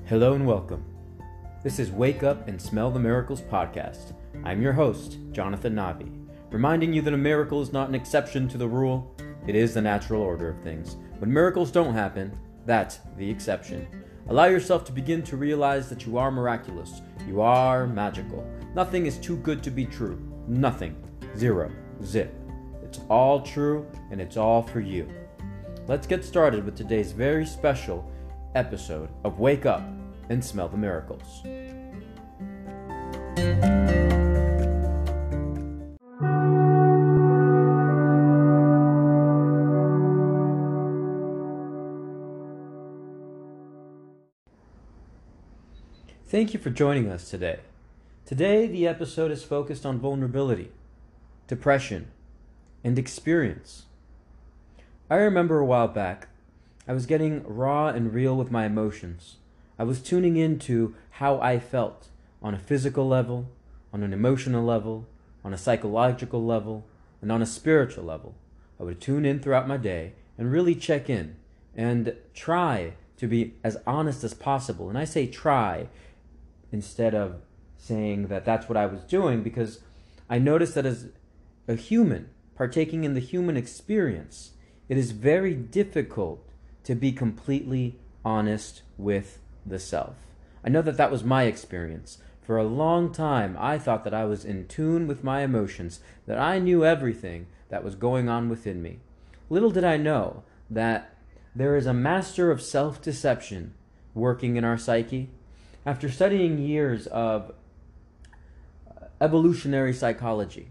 Hello and welcome. This is Wake Up and Smell the Miracles podcast. I'm your host, Jonathan Navi, reminding you that a miracle is not an exception to the rule, it is the natural order of things. When miracles don't happen, that's the exception. Allow yourself to begin to realize that you are miraculous, you are magical. Nothing is too good to be true. Nothing. Zero. Zip. It's all true and it's all for you. Let's get started with today's very special episode of Wake Up and Smell the Miracles. Thank you for joining us today. Today, the episode is focused on vulnerability, depression, and experience. I remember a while back, I was getting raw and real with my emotions. I was tuning into how I felt on a physical level, on an emotional level, on a psychological level, and on a spiritual level. I would tune in throughout my day and really check in and try to be as honest as possible. And I say try instead of saying that that's what I was doing, because I noticed that as a human partaking in the human experience, it is very difficult to be completely honest with the self. I know that that was my experience. For a long time, I thought that I was in tune with my emotions, that I knew everything that was going on within me. Little did I know that there is a master of self-deception working in our psyche. After studying years of evolutionary psychology,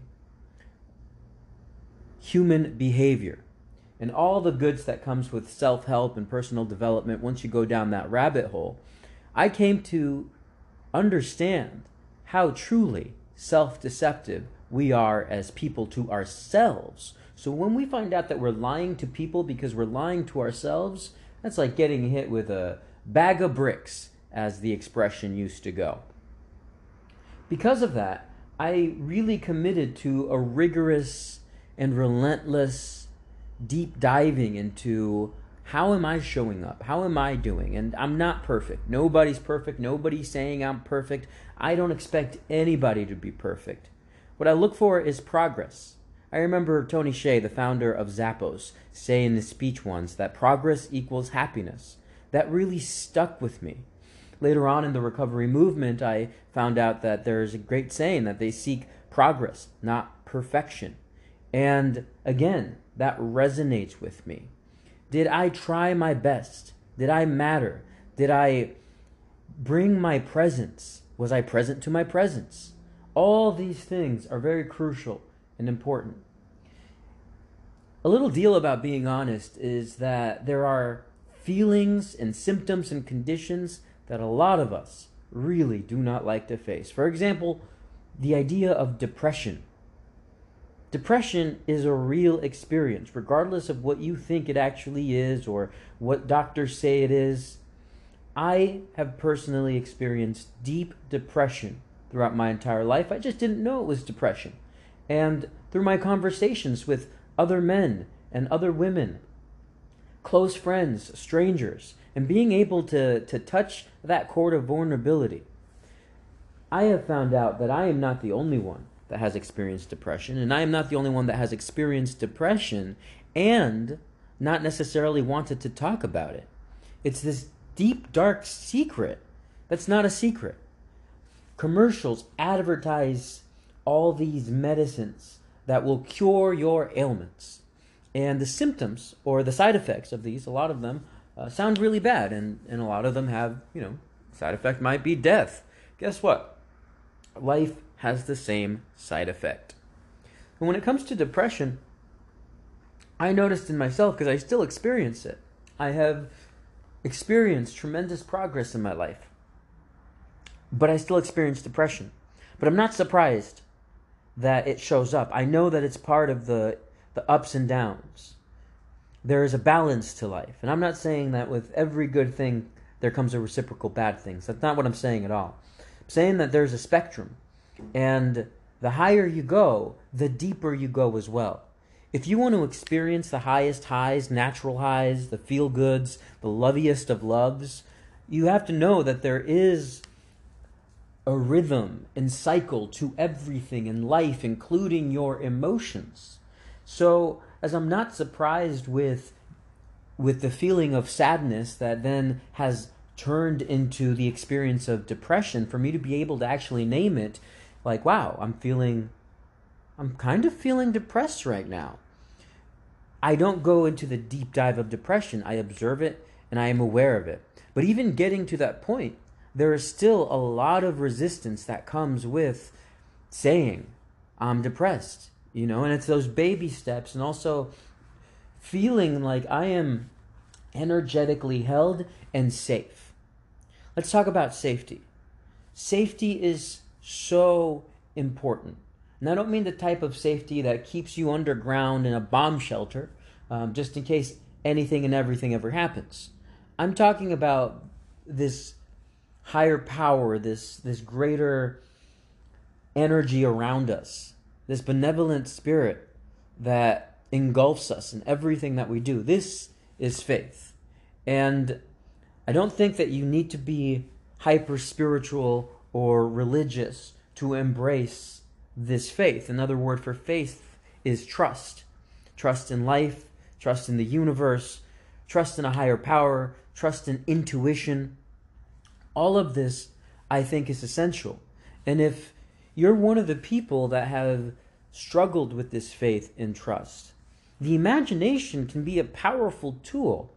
human behavior, and all the goods that comes with self-help and personal development, once you go down that rabbit hole, I came to understand how truly self-deceptive we are as people to ourselves. So when we find out that we're lying to people because we're lying to ourselves, that's like getting hit with a bag of bricks, as the expression used to go. Because of that, I really committed to a rigorous and relentless deep diving into how am I showing up? How am I doing? And I'm not perfect. Nobody's perfect. Nobody's saying I'm perfect. I don't expect anybody to be perfect. What I look for is progress. I remember Tony Hsieh, the founder of Zappos, say in his speech once that progress equals happiness. That really stuck with me. Later on in the recovery movement, I found out that there's a great saying that they seek progress, not perfection. And again, that resonates with me. Did I try my best? Did I matter? Did I bring my presence? Was I present to my presence? All these things are very crucial and important. A little deal about being honest is that there are feelings and symptoms and conditions that a lot of us really do not like to face. For example, the idea of depression. Depression is a real experience, regardless of what you think it actually is or what doctors say it is. I have personally experienced deep depression throughout my entire life. I just didn't know it was depression. And through my conversations with other men and other women, close friends, strangers, and being able to touch that chord of vulnerability, I have found out that I am not the only one that has experienced depression, and I am not the only one that has experienced depression and not necessarily wanted to talk about it. It's this deep, dark secret that's not a secret. Commercials advertise all these medicines that will cure your ailments. And the symptoms or the side effects of these, a lot of them sound really bad, and a lot of them have, side effect might be death. Guess what? Life has the same side effect. And when it comes to depression, I noticed in myself, because I still experience it, I have experienced tremendous progress in my life, but I still experience depression. But I'm not surprised that it shows up. I know that it's part of the ups and downs. There is a balance to life. And I'm not saying that with every good thing there comes a reciprocal bad things. That's not what I'm saying at all. I'm saying that there's a spectrum. And the higher you go, the deeper you go as well. If you want to experience the highest highs, natural highs, the feel-goods, the loveliest of loves, you have to know that there is a rhythm and cycle to everything in life, including your emotions. So, as I'm not surprised with the feeling of sadness that then has turned into the experience of depression, for me to be able to actually name it, like, wow, I'm kind of feeling depressed right now. I don't go into the deep dive of depression. I observe it and I am aware of it. But even getting to that point, there is still a lot of resistance that comes with saying, I'm depressed, and it's those baby steps, and also feeling like I am energetically held and safe. Let's talk about safety. Safety is so important. And I don't mean the type of safety that keeps you underground in a bomb shelter, just in case anything and everything ever happens. I'm talking about this higher power, this greater energy around us, this benevolent spirit that engulfs us in everything that we do. This is faith. And I don't think that you need to be hyper spiritual or religious to embrace this faith. Another word for faith is trust. Trust in life, trust in the universe, trust in a higher power, trust in intuition. All of this, I think, is essential. And if you're one of the people that have struggled with this faith and trust, the imagination can be a powerful tool.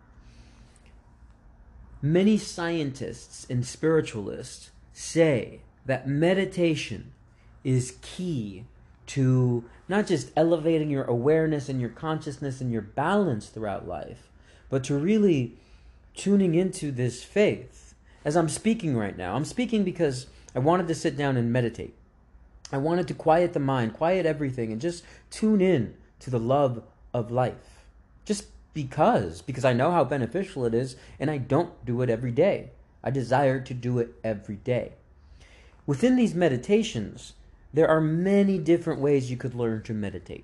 Many scientists and spiritualists say that meditation is key to not just elevating your awareness and your consciousness and your balance throughout life, but to really tuning into this faith. As I'm speaking right now, I'm speaking because I wanted to sit down and meditate. I wanted to quiet the mind, quiet everything, and just tune in to the love of life. Just because I know how beneficial it is, and I don't do it every day. I desire to do it every day. Within these meditations, there are many different ways you could learn to meditate.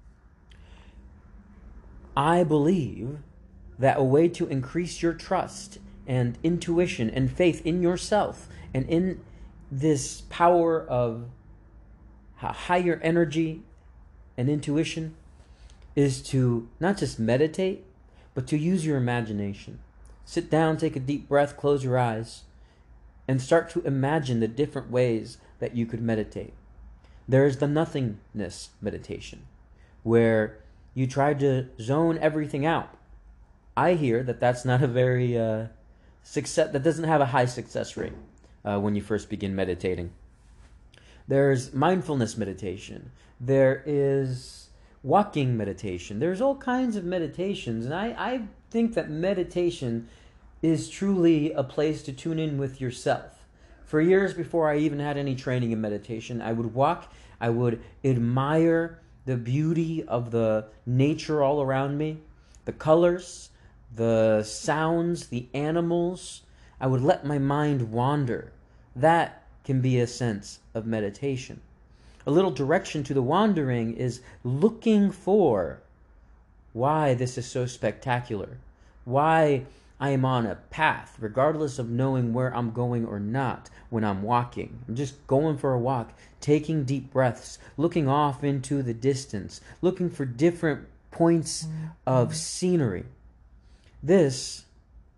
I believe that a way to increase your trust and intuition and faith in yourself and in this power of higher energy and intuition is to not just meditate, but to use your imagination. Sit down, take a deep breath, close your eyes, and start to imagine the different ways that you could meditate. There is the nothingness meditation, where you try to zone everything out. I hear that that's not a very that doesn't have a high success rate when you first begin meditating. There's mindfulness meditation. There is walking meditation. There's all kinds of meditations, and I think that meditation is truly a place to tune in with yourself. For years before I even had any training in meditation, I would walk, I would admire the beauty of the nature all around me, the colors, the sounds, the animals. I would let my mind wander. That can be a sense of meditation. A little direction to the wandering is looking for why this is so spectacular, why I am on a path, regardless of knowing where I'm going or not when I'm walking. I'm just going for a walk, taking deep breaths, looking off into the distance, looking for different points of scenery. This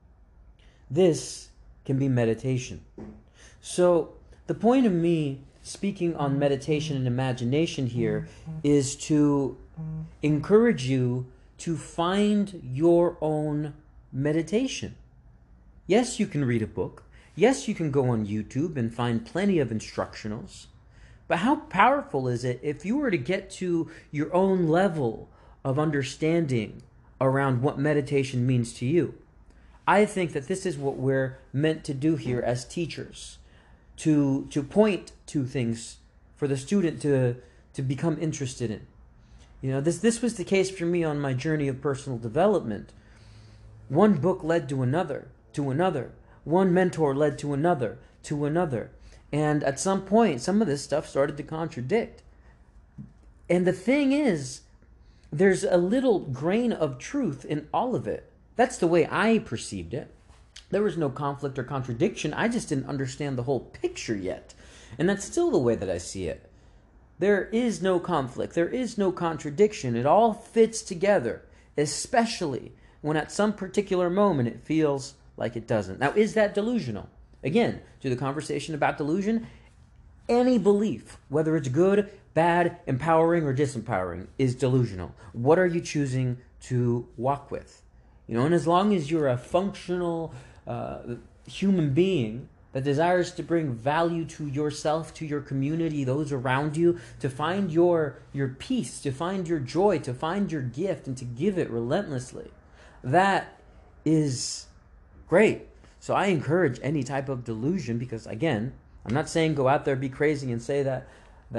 can be meditation. So the point of me speaking on meditation and imagination here is to encourage you to find your own meditation. Yes, you can read a book. Yes, you can go on YouTube and find plenty of instructionals. But how powerful is it if you were to get to your own level of understanding around what meditation means to you? I think that this is what we're meant to do here as teachers, to point to things for the student to become interested in. This was the case for me on my journey of personal development. One book led to another, to another. One mentor led to another, to another. And at some point, some of this stuff started to contradict. And the thing is, there's a little grain of truth in all of it. That's the way I perceived it. There was no conflict or contradiction. I just didn't understand the whole picture yet. And that's still the way that I see it. There is no conflict. There is no contradiction. It all fits together, especially when at some particular moment it feels like it doesn't. Now, is that delusional? Again, to the conversation about delusion, any belief, whether it's good, bad, empowering, or disempowering, is delusional. What are you choosing to walk with? And as long as you're a functional human being that desires to bring value to yourself, to your community, those around you, to find your peace, to find your joy, to find your gift, and to give it relentlessly, that is great. So I encourage any type of delusion, because again, I'm not saying go out there, be crazy, and say that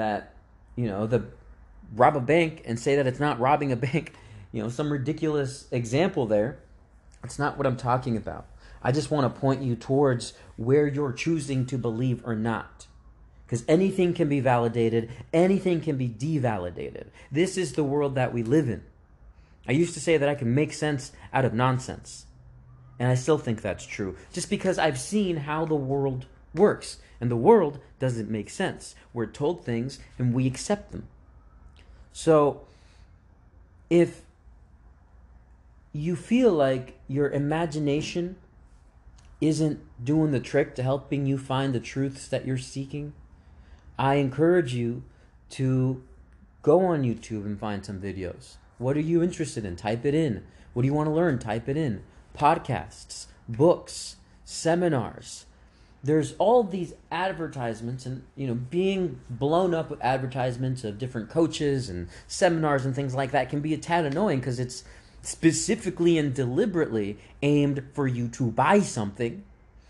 the rob a bank and say that it's not robbing a bank, some ridiculous example there. That's not what I'm talking about. I just want to point you towards where you're choosing to believe or not. Because anything can be validated, anything can be devalidated. This is the world that we live in. I used to say that I can make sense out of nonsense. And I still think that's true. Just because I've seen how the world works. And the world doesn't make sense. We're told things and we accept them. So, if you feel like your imagination isn't doing the trick to helping you find the truths that you're seeking, I encourage you to go on YouTube and find some videos. What are you interested in? Type it in. What do you want to learn? Type it in. Podcasts, books, seminars. There's all these advertisements, and being blown up with advertisements of different coaches and seminars and things like that can be a tad annoying, because it's specifically and deliberately aimed for you to buy something.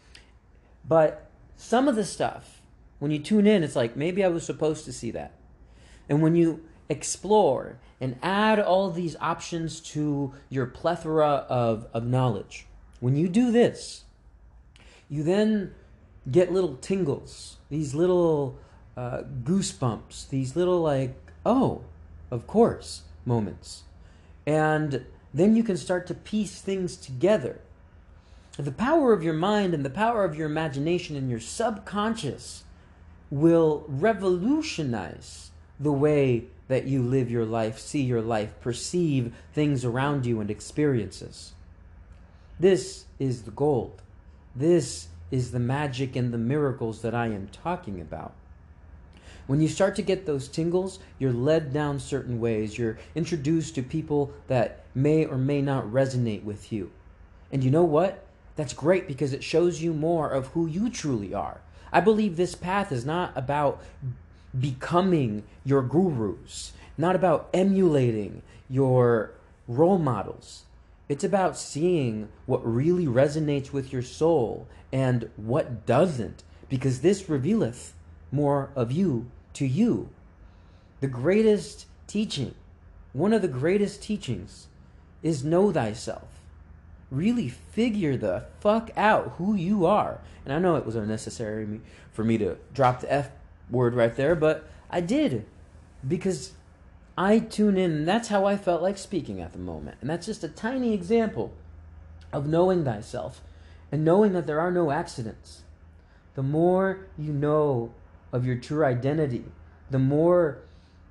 But some of the stuff, when you tune in, it's like, maybe I was supposed to see that. And when you explore and add all these options to your plethora of knowledge, when you do this, you then get little tingles, these little goosebumps, these little oh, of course moments. And then you can start to piece things together. The power of your mind and the power of your imagination and your subconscious will revolutionize the way that you live your life, see your life, perceive things around you and experiences. This is the gold. This is the magic and the miracles that I am talking about. When you start to get those tingles, you're led down certain ways. You're introduced to people that may or may not resonate with you. And you know what? That's great, because it shows you more of who you truly are. I believe this path is not about becoming your gurus, not about emulating your role models. It's about seeing what really resonates with your soul and what doesn't, because this revealeth more of you to you. The greatest teaching, one of the greatest teachings, is know thyself. Really figure the fuck out who you are. And I know it was unnecessary for me to drop the F word right there, but I did, because I tune in, and that's how I felt like speaking at the moment. And that's just a tiny example of knowing thyself and knowing that there are no accidents. The more you know of your true identity, the more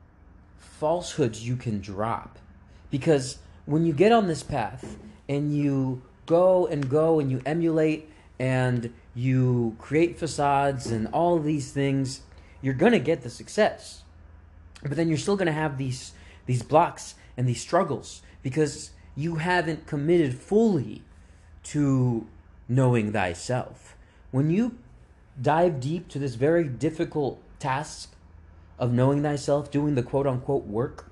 falsehoods you can drop. Because when you get on this path and you go and you emulate and you create facades and all these things, you're going to get the success. But then you're still going to have these blocks and these struggles, because you haven't committed fully to knowing thyself. When you dive deep to this very difficult task of knowing thyself, doing the quote-unquote work,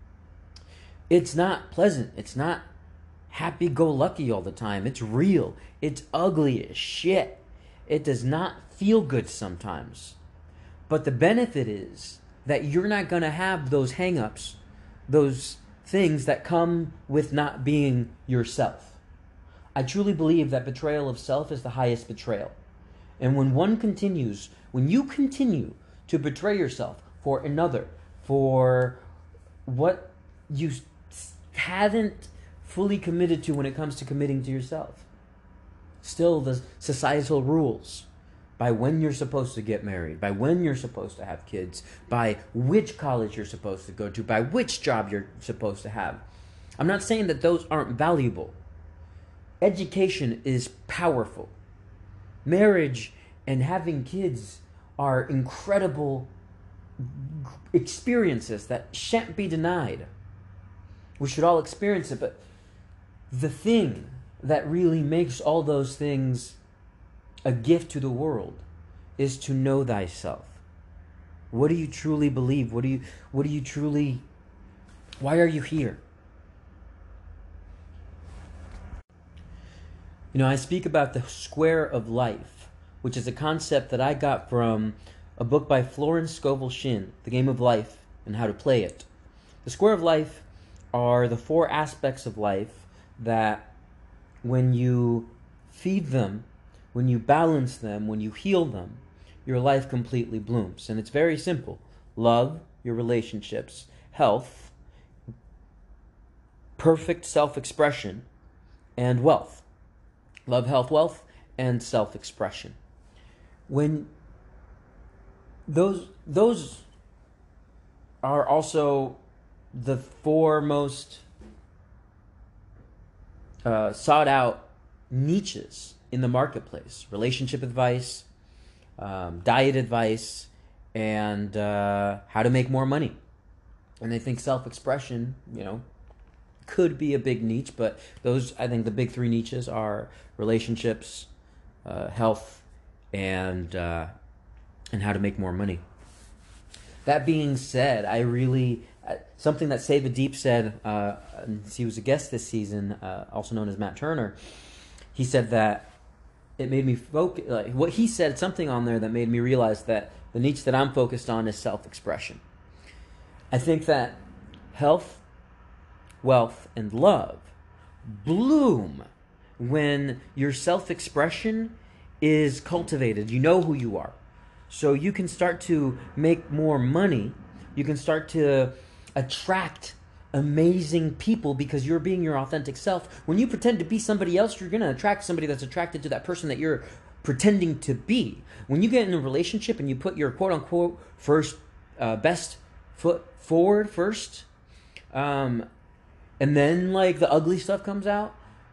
it's not pleasant. It's not happy-go-lucky all the time. It's real. It's ugly as shit. It does not feel good sometimes. But the benefit is that you're not going to have those hang-ups, those things that come with not being yourself. I truly believe that betrayal of self is the highest betrayal. And when you continue to betray yourself for another, for what you haven't fully committed to when it comes to committing to yourself, still the societal rules by when you're supposed to get married, by when you're supposed to have kids, by which college you're supposed to go to, by which job you're supposed to have. I'm not saying that those aren't valuable. Education is powerful. Marriage and having kids are incredible experiences that shan't be denied. We should all experience it, but the thing that really makes all those things a gift to the world is to know thyself. What do you truly believe? What do you truly, why are you here? You know, I speak about the square of life, which is a concept that I got from a book by Florence Scovel Shinn, The Game of Life and How to Play It. The square of life are the 4 aspects of life that when you feed them, when you balance them, when you heal them, your life completely blooms. And it's very simple. Love, your relationships, health, perfect self-expression, and wealth. Love, health, wealth, and self-expression. When those are also the 4 most sought out niches in the marketplace: relationship advice, diet advice, and how to make more money. And I think self-expression, could be a big niche, but I think the big 3 niches are relationships, health, and how to make more money. That being said, I really something that Save a Deep said. He was a guest this season, also known as Matt Turner. He said that it made me focus. What he said, something on there that made me realize that the niche that I'm focused on is self-expression. I think that health, wealth, and love bloom when your self-expression is cultivated. You know who you are. So you can start to make more money. You can start to attract amazing people because you're being your authentic self. When you pretend to be somebody else, you're going to attract somebody that's attracted to that person that you're pretending to be. When you get in a relationship and you put your quote-unquote best foot forward first, and then the ugly stuff comes out,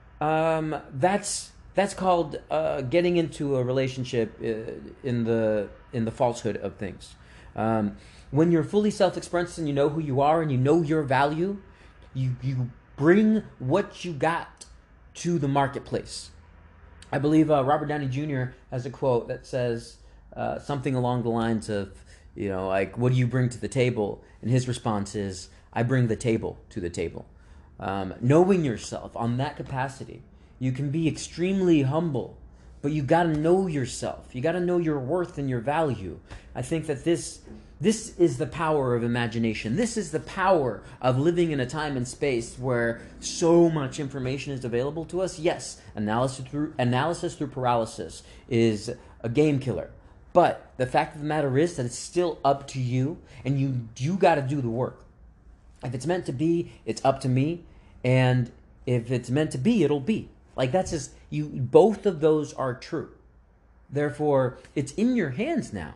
that's called getting into a relationship in the falsehood of things. When you're fully self-expressed and you know who you are and you know your value, you bring what you got to the marketplace. I believe Robert Downey Jr. has a quote that says something along the lines of, what do you bring to the table? And his response is, I bring the table to the table. Knowing yourself on that capacity, you can be extremely humble, but you got to know yourself. You got to know your worth and your value. I think that this is the power of imagination. This is the power of living in a time and space where so much information is available to us. Yes, analysis through paralysis is a game killer. But the fact of the matter is that it's still up to you, and you got to do the work. If it's meant to be, it's up to me, and if it's meant to be, it'll be. That's just you. Both of those are true. Therefore, it's in your hands now.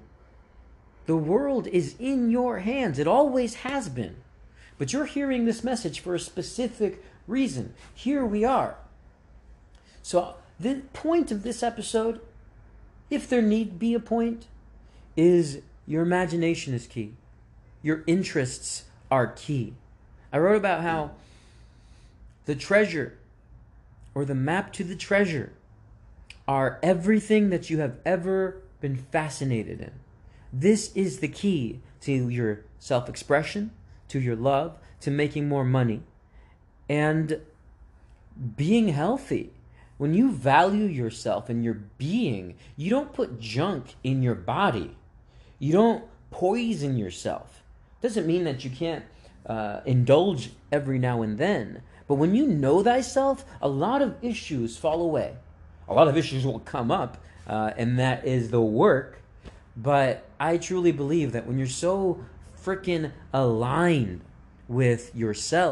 The world is in your hands. It always has been. But you're hearing this message for a specific reason. Here we are. So the point of this episode, if there need be a point, is your imagination is key. Your interests are key. I wrote about how the treasure or the map to the treasure are everything that you have ever been fascinated in. This is the key to your self-expression, to your love, to making more money, and being healthy. When you value yourself and your being, you don't put junk in your body. You don't poison yourself. Doesn't mean that you can't indulge every now and then. But when you know thyself, a lot of issues fall away. A lot of issues will come up, and that is the work. But I truly believe that when you're so freaking aligned with yourself,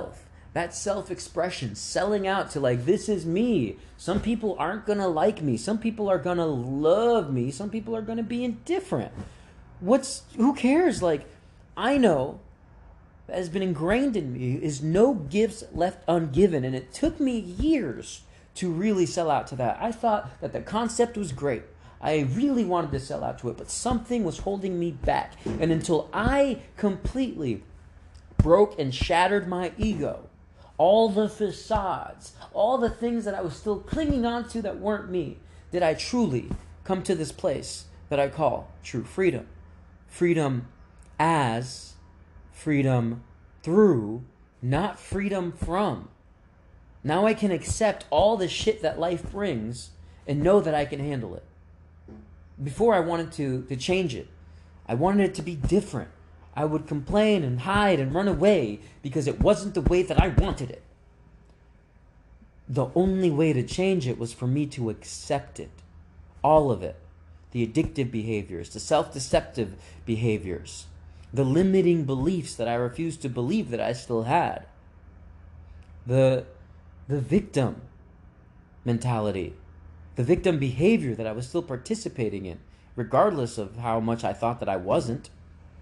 That self-expression, selling out to like, this is me. Some people aren't going to like me. Some people are going to love me. Some people are going to be indifferent. Who cares? Like, I know that has been ingrained in me is no gifts left ungiven. And it took me years to really sell out to that. I thought that the concept was great. I really wanted to sell out to it, but something was holding me back. And until I completely broke and shattered my ego, all the facades, all the things that I was still clinging on to that weren't me, did I truly come to this place that I call true freedom. Freedom as freedom through, not freedom from. Now I can accept all the shit that life brings and know that I can handle it. Before I wanted to change it. I wanted it to be different. I would complain and hide and run away because it wasn't the way that I wanted it. The only way to change it was for me to accept it. All of it. The addictive behaviors, the self-deceptive behaviors, the limiting beliefs that I refused to believe that I still had. The victim mentality. The victim behavior that I was still participating in, regardless of how much I thought that I wasn't.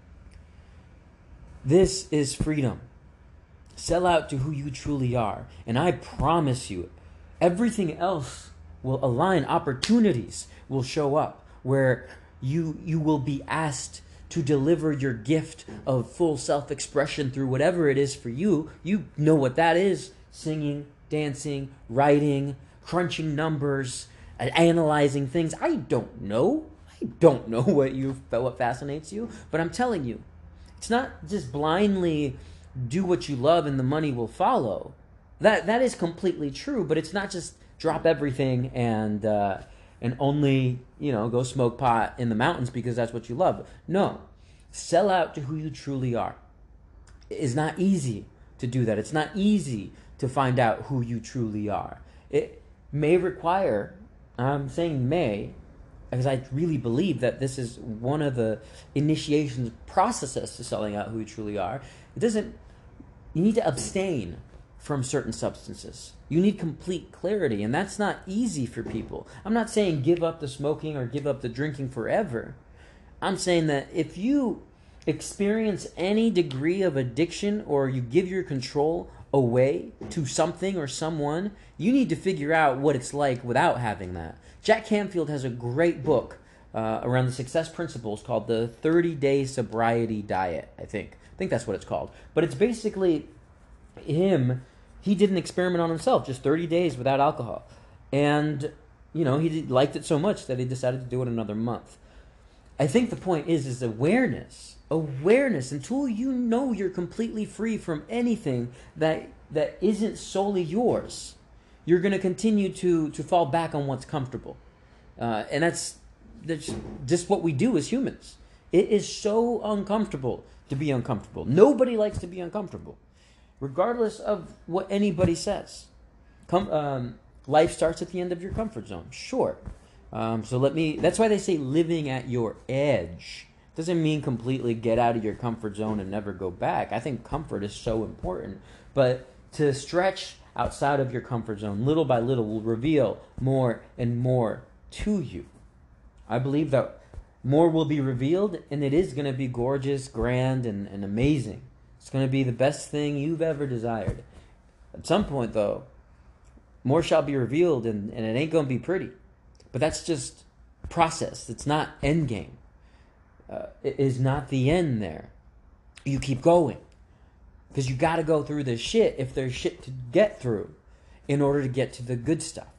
This is freedom. Sell out to who you truly are. And I promise you, everything else will align. Opportunities will show up where you will be asked to deliver your gift of full self-expression through whatever it is for you. You know what that is. Singing, dancing, writing, crunching numbers, analyzing things. I don't know what fascinates you, but I'm telling you, it's not just blindly do what you love and the money will follow. That is completely true, but it's not just drop everything and only, go smoke pot in the mountains because that's what you love. No, sell out to who you truly are. It is not easy to do that. It's not easy to find out who you truly are. It may require, I'm saying may, because I really believe that this is one of the initiation processes to selling out who you truly are. You need to abstain from certain substances. You need complete clarity, and that's not easy for people. I'm not saying give up the smoking or give up the drinking forever. I'm saying that if you experience any degree of addiction or you give your control away to something or someone, you need to figure out what it's like without having that. Jack Canfield has a great book around the success principles called the 30-Day Sobriety Diet, I think that's what it's called. But it's basically he did an experiment on himself, just 30 days without alcohol. And, he liked it so much that he decided to do it another month. I think the point is awareness. Awareness until you know you're completely free from anything that isn't solely yours. You're going to continue to fall back on what's comfortable. And that's just what we do as humans. It is so uncomfortable to be uncomfortable. Nobody likes to be uncomfortable, regardless of what anybody says. Life starts at the end of your comfort zone. Sure. That's why they say living at your edge. Doesn't mean completely get out of your comfort zone and never go back. I think comfort is so important. But to stretch outside of your comfort zone, little by little, will reveal more and more to you. I believe that more will be revealed, and it is going to be gorgeous, grand, and amazing. It's going to be the best thing you've ever desired. At some point, though, more shall be revealed, and it ain't going to be pretty. But that's just process. It's not end game. It is not the end there. You keep going. Because you got to go through the shit if there's shit to get through in order to get to the good stuff.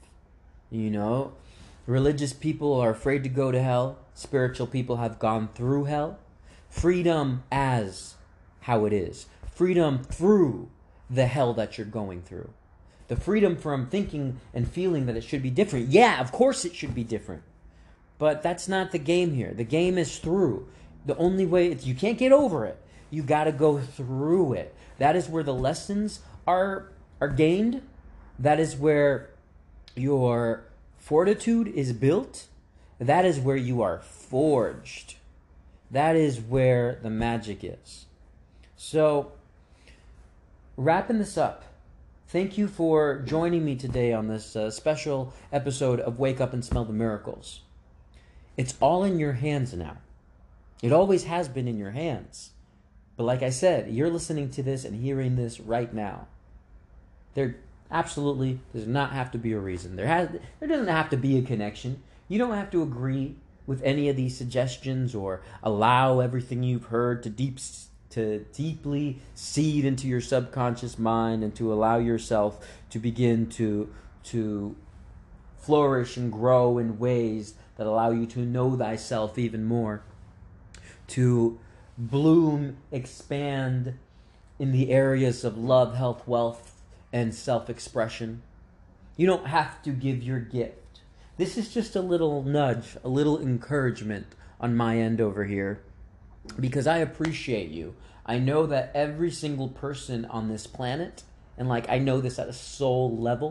Religious people are afraid to go to hell. Spiritual people have gone through hell. Freedom as how it is. Freedom through the hell that you're going through. The freedom from thinking and feeling that it should be different. Yeah, of course it should be different. But that's not the game here. The game is through. The only way, you can't get over it. You got to go through it. That is where the lessons are gained. That is where your fortitude is built. That is where you are forged. That is where the magic is. So, wrapping this up, Thank you for joining me today on this special episode of Wake Up and Smell the Miracles. It's all in your hands now. It always has been in your hands. But like I said, you're listening to this and hearing this right now. There absolutely does not have to be a reason. There doesn't have to be a connection. You don't have to agree with any of these suggestions or allow everything you've heard to deeply seed into your subconscious mind and to allow yourself to begin to flourish and grow in ways that allow you to know thyself even more, to bloom, expand in the areas of love, health, wealth, and self-expression. You don't have to give your gift. This is just a little nudge, a little encouragement on my end over here, because I appreciate you. I know that every single person on this planet, and like I know this at a soul level,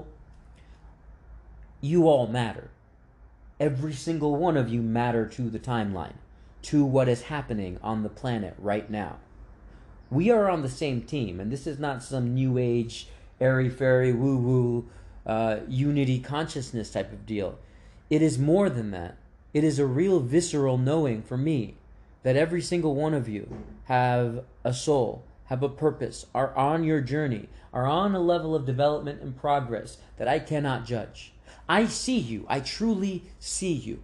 you all matter. Every single one of you matter to the timeline, to what is happening on the planet right now. We are on the same team, and this is not some new age, airy-fairy, woo-woo, unity consciousness type of deal. It is more than that. It is a real visceral knowing for me that every single one of you have a soul, have a purpose, are on your journey, are on a level of development and progress that I cannot judge. I see you. I truly see you.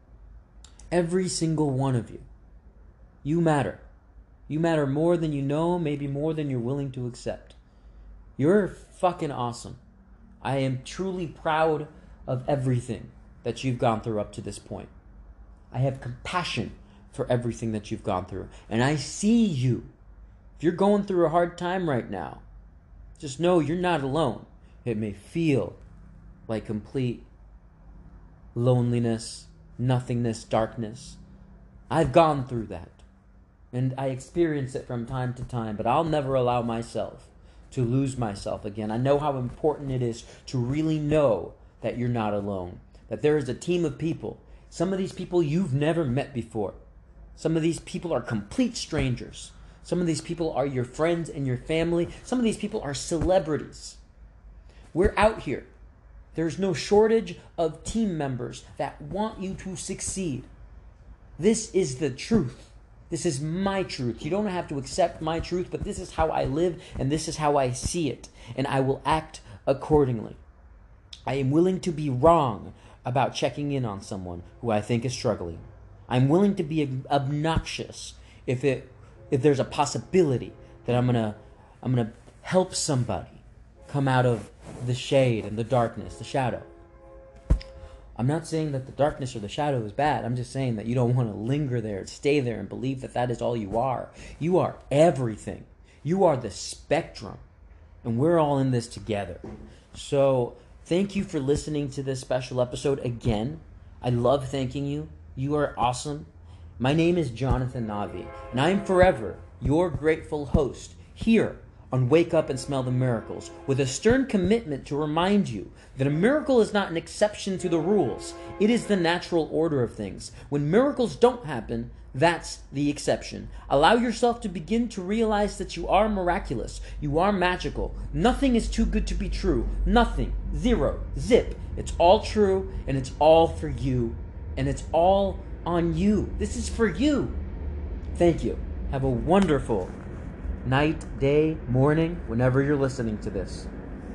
Every single one of you. You matter. You matter more than you know, maybe more than you're willing to accept. You're fucking awesome. I am truly proud of everything that you've gone through up to this point. I have compassion for everything that you've gone through. And I see you. If you're going through a hard time right now, just know you're not alone. It may feel like complete loneliness, nothingness, darkness. I've gone through that. And I experience it from time to time, but I'll never allow myself to lose myself again. I know how important it is to really know that you're not alone, that there is a team of people. Some of these people you've never met before. Some of these people are complete strangers. Some of these people are your friends and your family. Some of these people are celebrities. We're out here. There's no shortage of team members that want you to succeed. This is the truth. This is my truth. You don't have to accept my truth, but this is how I live and this is how I see it. And I will act accordingly. I am willing to be wrong about checking in on someone who I think is struggling. I'm willing to be obnoxious if there's a possibility that I'm gonna help somebody come out of the shade and the darkness, the shadow. I'm not saying that the darkness or the shadow is bad. I'm just saying that you don't want to linger there, stay there, and believe that that is all you are. You are everything. You are the spectrum. And we're all in this together. So thank you for listening to this special episode again. I love thanking you. You are awesome. My name is Jonathan Navi, and I am forever your grateful host here on Wake Up and Smell the Miracles, with a stern commitment to remind you that a miracle is not an exception to the rules. It is the natural order of things. When miracles don't happen, that's the exception. Allow yourself to begin to realize that you are miraculous. You are magical. Nothing is too good to be true. Nothing. Zero. Zip. It's all true, and it's all for you, and it's all on you. This is for you. Thank you. Have a wonderful night, day, morning, whenever you're listening to this.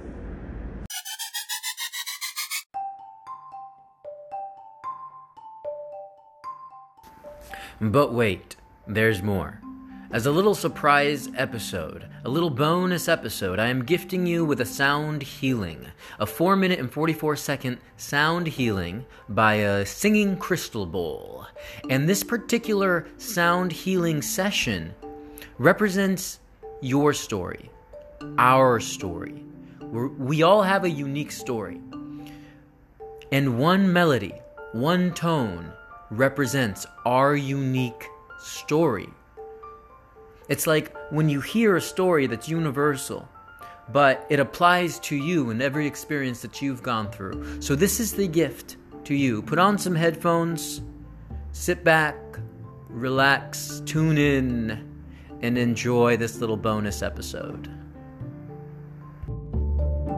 But wait, there's more. As a little surprise episode, a little bonus episode, I am gifting you with a sound healing. A 4-minute and 44-second sound healing by a singing crystal bowl. And this particular sound healing session represents your story, our story. We all have a unique story. And one melody, one tone represents our unique story. It's like when you hear a story that's universal, but it applies to you in every experience that you've gone through. So this is the gift to you. Put on some headphones, sit back, relax, tune in, and enjoy this little bonus episode.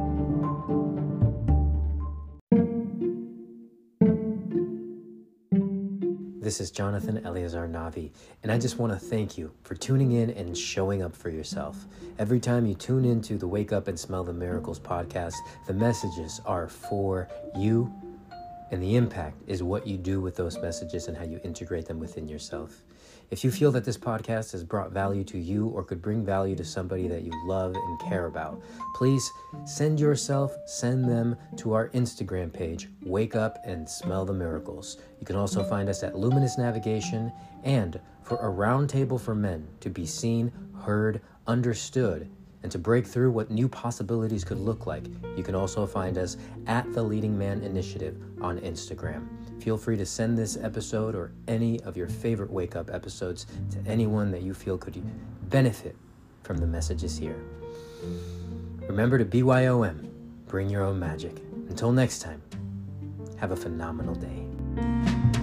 this is Jonathan Eleazar Navi, and I just want to thank you for tuning in and showing up for yourself. Every time you tune into the Wake Up and Smell the Miracles podcast, the messages are for you, and the impact is what you do with those messages and how you integrate them within yourself. If you feel that this podcast has brought value to you or could bring value to somebody that you love and care about, please send them to our Instagram page, Wake Up and Smell the Miracles. You can also find us at Luminous Navigation, and for a roundtable for men to be seen, heard, understood, and to break through what new possibilities could look like, you can also find us at The Leading Man Initiative on Instagram. Feel free to send this episode or any of your favorite Wake Up episodes to anyone that you feel could benefit from the messages here. Remember to BYOM, bring your own magic. Until next time, have a phenomenal day.